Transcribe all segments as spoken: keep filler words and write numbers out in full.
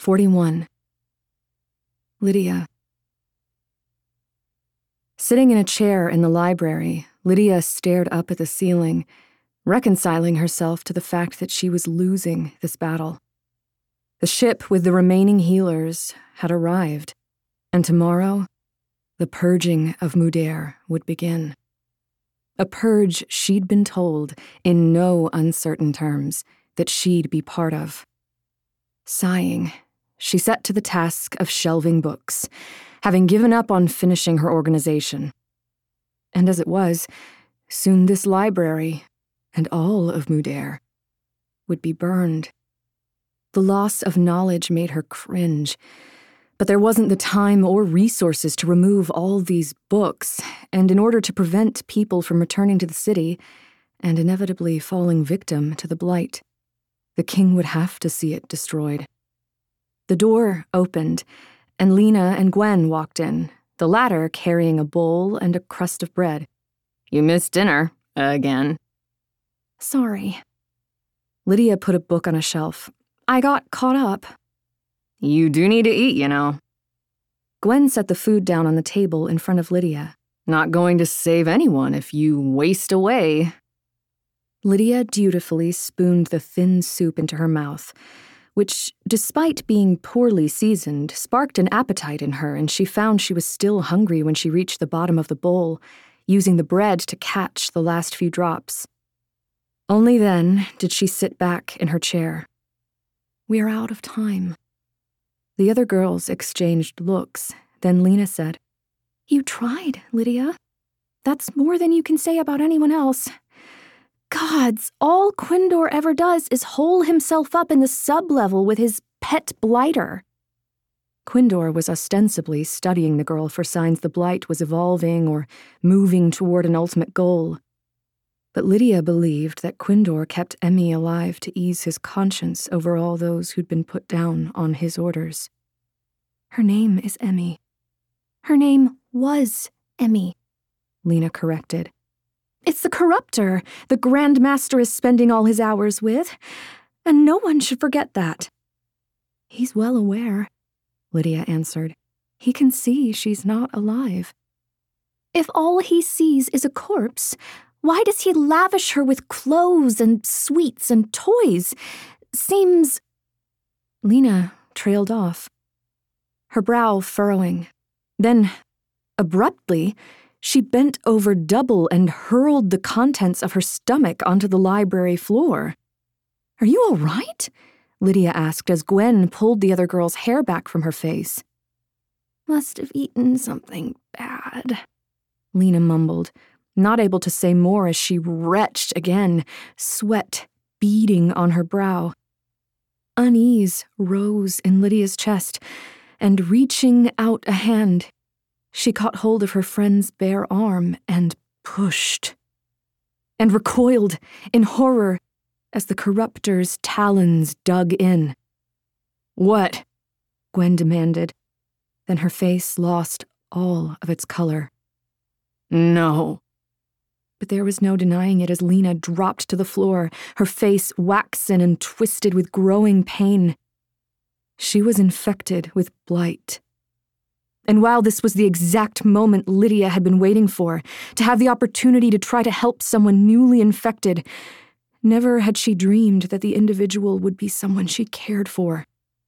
forty-one. Lydia. Sitting in a chair in the library, Lydia stared up at the ceiling, reconciling herself to the fact that she was losing this battle. The ship with the remaining healers had arrived, and tomorrow, the purging of Mudair would begin. A purge she'd been told, in no uncertain terms, that she'd be part of. Sighing, she set to the task of shelving books, having given up on finishing her organization. And as it was, soon this library, and all of Mudair, would be burned. The loss of knowledge made her cringe, but there wasn't the time or resources to remove all these books, and in order to prevent people from returning to the city and inevitably falling victim to the blight, the king would have to see it destroyed. The door opened, and Lena and Gwen walked in, the latter carrying a bowl and a crust of bread. "You missed dinner, again." "Sorry." Lydia put a book on a shelf. "I got caught up." "You do need to eat, you know." Gwen set the food down on the table in front of Lydia. "Not going to save anyone if you waste away." Lydia dutifully spooned the thin soup into her mouth, which, despite being poorly seasoned, sparked an appetite in her, and she found she was still hungry when she reached the bottom of the bowl, using the bread to catch the last few drops. Only then did she sit back in her chair. "We're out of time." The other girls exchanged looks, then Lena said, "You tried, Lydia. That's more than you can say about anyone else. Gods, all Quindor ever does is hole himself up in the sub-level with his pet blighter." Quindor was ostensibly studying the girl for signs the blight was evolving or moving toward an ultimate goal. But Lydia believed that Quindor kept Emmy alive to ease his conscience over all those who'd been put down on his orders. "Her name is Emmy." "Her name was Emmy," Lena corrected. "It's the Corruptor the Grand Master is spending all his hours with, and no one should forget that." "He's well aware," Lydia answered. "He can see she's not alive." "If all he sees is a corpse, why does he lavish her with clothes and sweets and toys? Seems—" Lena trailed off, her brow furrowing. Then, abruptly, she bent over double and hurled the contents of her stomach onto the library floor. "Are you all right?" Lydia asked as Gwen pulled the other girl's hair back from her face. "Must have eaten something bad," Lena mumbled, not able to say more as she retched again, sweat beading on her brow. Unease rose in Lydia's chest, and reaching out a hand, she caught hold of her friend's bare arm and pushed, and recoiled in horror as the Corruptor's talons dug in. "What?" Gwen demanded. Then her face lost all of its color. "No." But there was no denying it as Lena dropped to the floor, her face waxen and twisted with growing pain. She was infected with blight. And while this was the exact moment Lydia had been waiting for, to have the opportunity to try to help someone newly infected, never had she dreamed that the individual would be someone she cared for.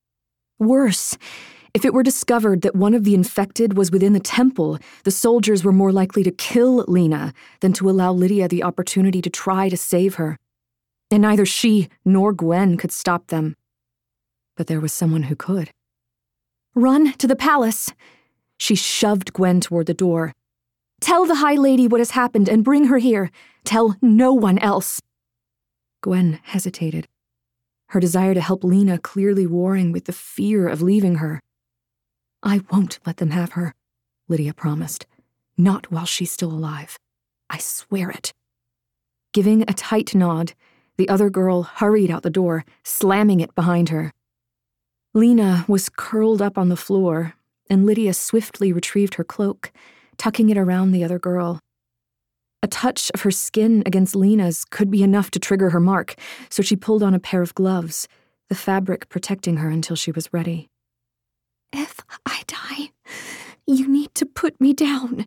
Worse, if it were discovered that one of the infected was within the temple, the soldiers were more likely to kill Lena than to allow Lydia the opportunity to try to save her. And neither she nor Gwen could stop them. But there was someone who could. "Run to the palace!" She shoved Gwen toward the door. "Tell the High Lady what has happened and bring her here. Tell no one else." Gwen hesitated, her desire to help Lena clearly warring with the fear of leaving her. "I won't let them have her," Lydia promised. "Not while she's still alive. I swear it." Giving a tight nod, the other girl hurried out the door, slamming it behind her. Lena was curled up on the floor, and Lydia swiftly retrieved her cloak, tucking it around the other girl. A touch of her skin against Lena's could be enough to trigger her mark, so she pulled on a pair of gloves, the fabric protecting her until she was ready. If I die, you need to put me down.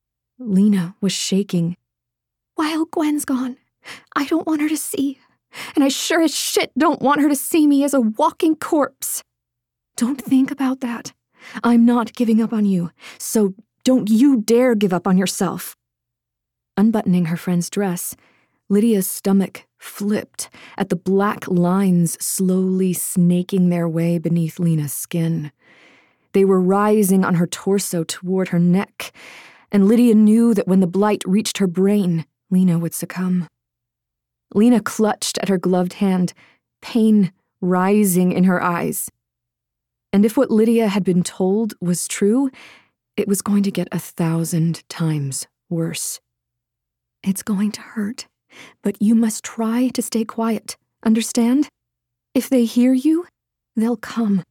Lena was shaking. While Gwen's gone, I don't want her to see, and I sure as shit don't want her to see me as a walking corpse. Don't think about that. I'm not giving up on you, so don't you dare give up on yourself. Unbuttoning her friend's dress, Lydia's stomach flipped at the black lines slowly snaking their way beneath Lena's skin. They were rising on her torso toward her neck, and Lydia knew that when the blight reached her brain, Lena would succumb. Lena clutched at her gloved hand, pain rising in her eyes. And if what Lydia had been told was true, it was going to get a thousand times worse. It's going to hurt, but you must try to stay quiet, understand? If they hear you, they'll come.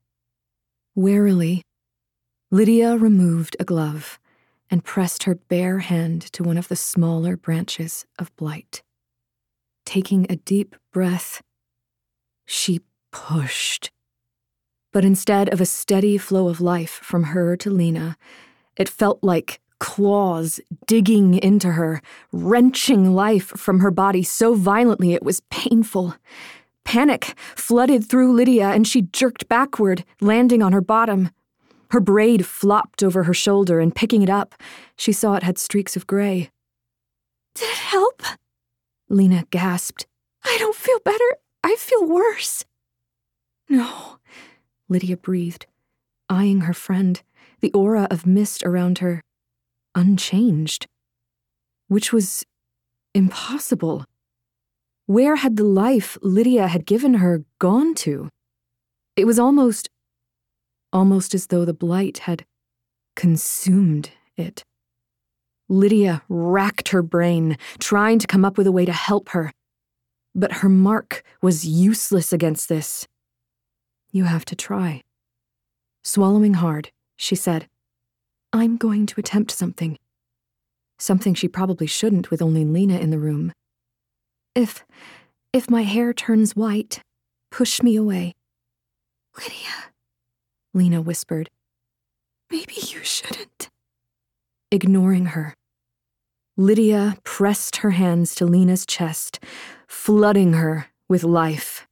Warily, Lydia removed a glove and pressed her bare hand to one of the smaller branches of blight. Taking a deep breath, she pushed. But instead of a steady flow of life from her to Lena, it felt like claws digging into her, wrenching life from her body so violently it was painful. Panic flooded through Lydia, and she jerked backward, landing on her bottom. Her braid flopped over her shoulder, and picking it up, she saw it had streaks of gray. Did it help? Lena gasped. I don't feel better. I feel worse. No, Lydia breathed, eyeing her friend, the aura of mist around her unchanged, which was impossible. Where had the life Lydia had given her gone to? It was almost, almost as though the blight had consumed it. Lydia racked her brain, trying to come up with a way to help her. But her mark was useless against this. You have to try. Swallowing hard, she said, I'm going to attempt something. Something she probably shouldn't with only Lena in the room. If, if my hair turns white, push me away. Lydia, Lena whispered. Maybe you shouldn't. Ignoring her, Lydia pressed her hands to Lena's chest, flooding her with life.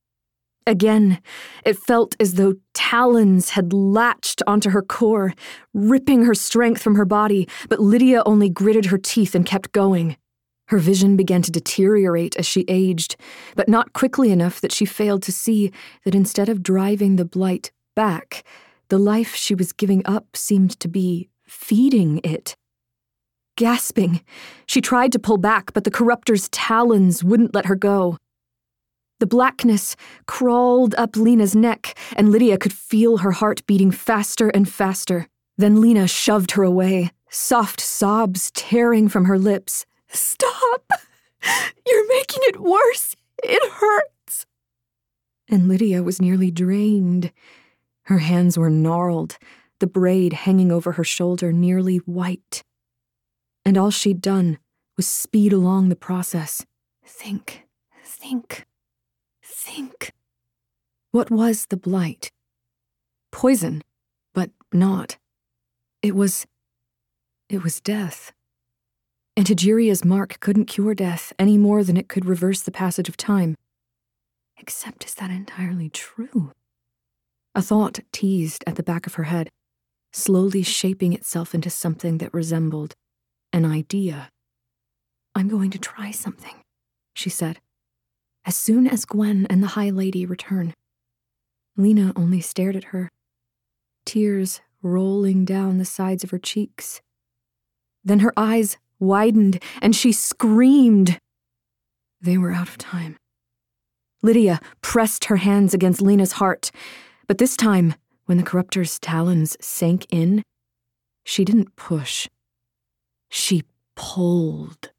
Again, it felt as though talons had latched onto her core, ripping her strength from her body, but Lydia only gritted her teeth and kept going. Her vision began to deteriorate as she aged, but not quickly enough that she failed to see that instead of driving the blight back, the life she was giving up seemed to be feeding it. Gasping, she tried to pull back, but the corruptor's talons wouldn't let her go. The blackness crawled up Lena's neck, and Lydia could feel her heart beating faster and faster. Then Lena shoved her away, soft sobs tearing from her lips. Stop! You're making it worse. It hurts. And Lydia was nearly drained. Her hands were gnarled, the braid hanging over her shoulder nearly white. And all she'd done was speed along the process. Think, think, think. What was the blight? Poison, but not. It was... it was death. And Tajiria's mark couldn't cure death any more than it could reverse the passage of time. Except is that entirely true? A thought teased at the back of her head, slowly shaping itself into something that resembled an idea. I'm going to try something, she said, as soon as Gwen and the High Lady return. Lena only stared at her, tears rolling down the sides of her cheeks. Then her eyes widened, and she screamed. They were out of time. Lydia pressed her hands against Lena's heart, but this time, when the corruptor's talons sank in, she didn't push. She pulled.